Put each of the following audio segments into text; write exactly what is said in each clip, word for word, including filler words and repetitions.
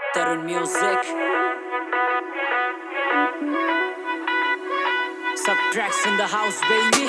Tarun Music. Subtracts in the house, baby.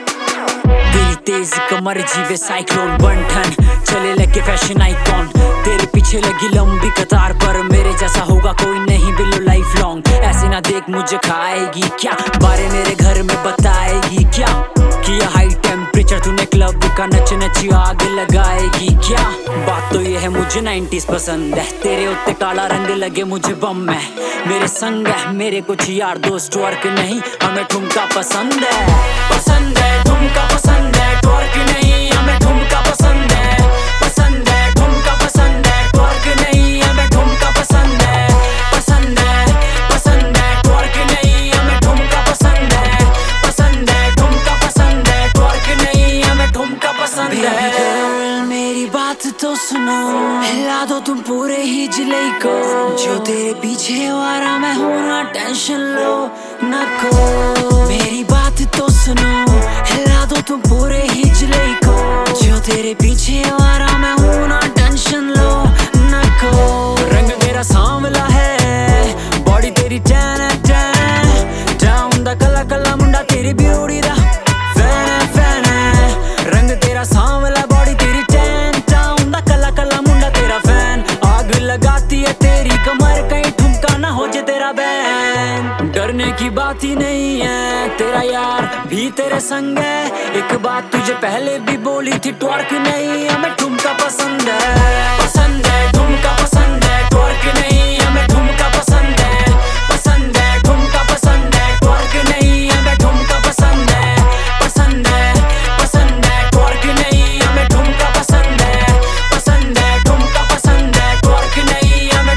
तेरी तेज कमर जीवे cyclone बंठन चले लगे फैशन आइकॉन। तेरे पीछे लगी लंबी कतार पर मेरे जैसा होगा कोई नहीं बिलो लाइफ लॉन्ग। ऐसे ना देख मुझे खाएगी क्या, बारे मेरे घर में बताएगी क्या। किया हाई टेम्परेचर तूने क्लब का, नच नच आग लगाएगी क्या। बात तो ये है मुझे नाइंटीज़ पसंद है, तेरे उत्ते काला रंग लगे मुझे बम है। मेरे संग है मेरे कुछ यार दोस्त, वर्क नहीं हमें ठुमका पसंद है। पसंद है ठुमका पसंद है, ट्वर्क नहीं हमें ठुमका पसंद है। पसंद है ठुमका पसंद है, ट्वर्क नहीं हमें ठुमका पसंद है। पसंद है पसंद है, ट्वर्क नहीं हमें ठुमका पसंद है। पसंद है ठुमका पसंद है, ट्वर्क नहीं हमें ठुमका पसंद है। मेरी बात तो सुनो, हिला दो तुम पूरे ही जिले को। जो तेरे पीछे वारा मैं हूँ ना, टेंशन लो न को। मेरी बात तो सुनो, हिला दो तुम पूरे ही जिले को। जो तेरे पीछे वारा मैं हूँ ना, टेंशन लो न को। रंग तेरा सांवला है, बॉडी तेरी टैन है टैन। डाउन दा कला कला मुंडा तेरी ब्यूटी दा फैन है फैन है। रंग तेरा सांवला, बॉडी तेरी टैन। डाउन दा कला कला मुंडा तेरा फैन। आग लगाती है तेरी कमर, कहीं ठुमका ना हो जे तेरा बैन। डरने की बात ही नहीं है, तेरा यार भी तेरे संग है। एक बात तुझे पहले भी बोली थी, ट्वर्क नहीं हमें ठुमका पसंद है। पसंद है ठुमका पसंद है, ट्वर्क नहीं हमें ठुमका पसंद है। पसंद है ठुमका पसंद है, ट्वर्क नहीं हमें ठुमका पसंद है। पसंद है पसंद है, ट्वर्क नहीं हमें ठुमका पसंद है। पसंद है ठुमका पसंद है, ट्वर्क नहीं हमें।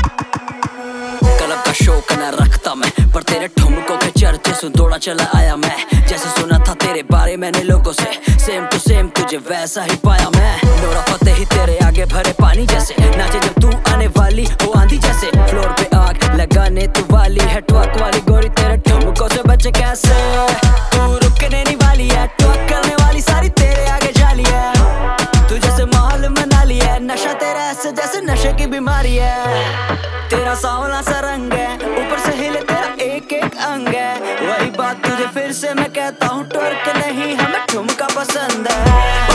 क्लब का शौक न रखता मैं, पर तेरे ठुमकों के चर्चे सुन दौड़ा चला आया मैं। जैसे सुना था तेरे बारे मैंने लोगों से, सेम टू सेम तुझे वैसा ही पाया मैं। नोरा फतेह ही तेरे आगे भरे पानी जैसे, नाचे जब तू आने वाली हो आंधी जैसे। फ्लोर पे आग लगाने तू वाली है, ट्वर्क वाली गोरी तेरे ठुमकों से बचे कैसे। तू रुकने नहीं वाली है, ट्वर्क करने वाली सारी तेरे आगे जाली है। तू जैसे माहौल मना लिया है, नशा तेरा ऐसे जैसे नशे की बीमारी है। तेरा सांवला सा रंग है, ऊपर से हिले तेरा एक एक अंग है। वही बात तुझे फिर से मैं कहता हूँ, ट्वर्क नहीं हमें ठुमका पसंद है।